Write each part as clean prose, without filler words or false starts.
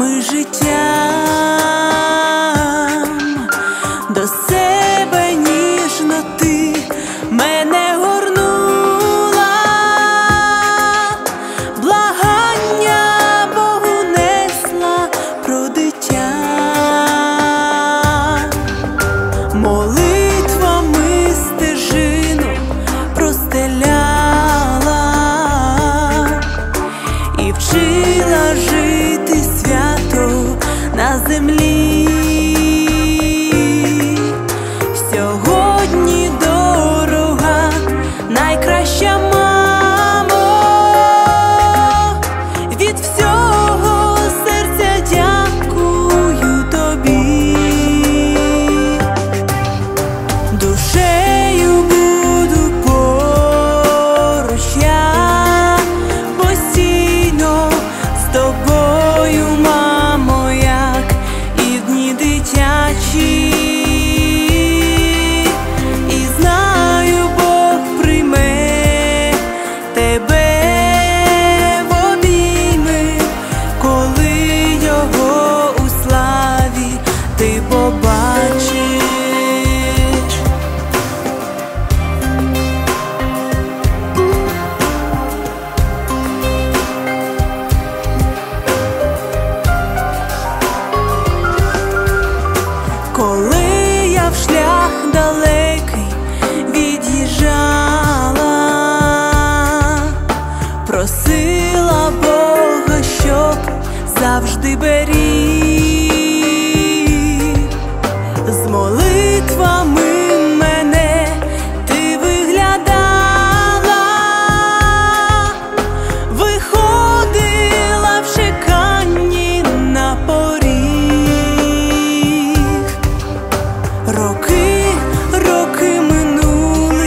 роками життям. До себе ніжно ти мене горнула, благання Богу несла про дитя, молитвами стежину простеляла і вчила жити свято на землі. Сьогодні дорога, найкраща мамо, від всього серця дякую тобі. Душею буду поруч я постійно з тобою, мамо, як і в дні дитячі. І знаю, Бог прийме тебе в обійми, коли його у славі ти побачиш. Коли я в шлях далекий від'їжджала, просила Бога, щоб завжди беріг. З молитвами мене ти виглядала, виходила в чеканні на поріг. Роки минули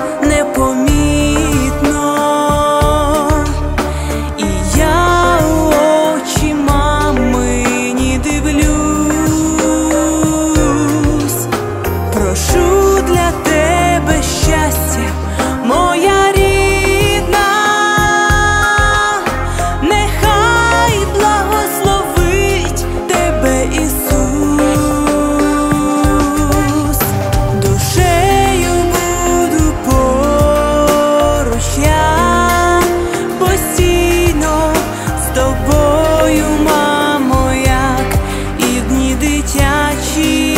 непомітно, і я у очі мамині дивлюсь. Прошу для тебе щастя, моя рідна, нехай благословить тебе Ісус. Душею буду поруч я постійно з тобою, мамо, як і в дні дитячі.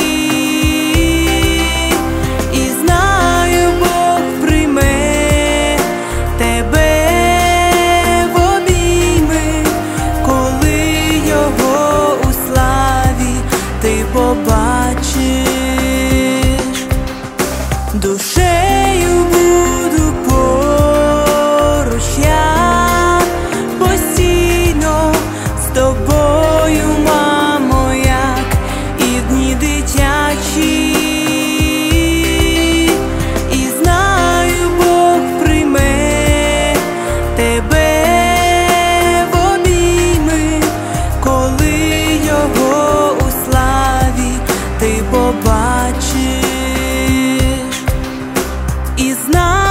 І знаю, Бог прийме тебе в обійми, коли його у славі ти побачиш. Душею буду поруч я постійно з тобою, мамо, як і в дні дитячі. І знаю, Бог прийме тебе в обійми, коли його у славі ти побачиш. І знаю,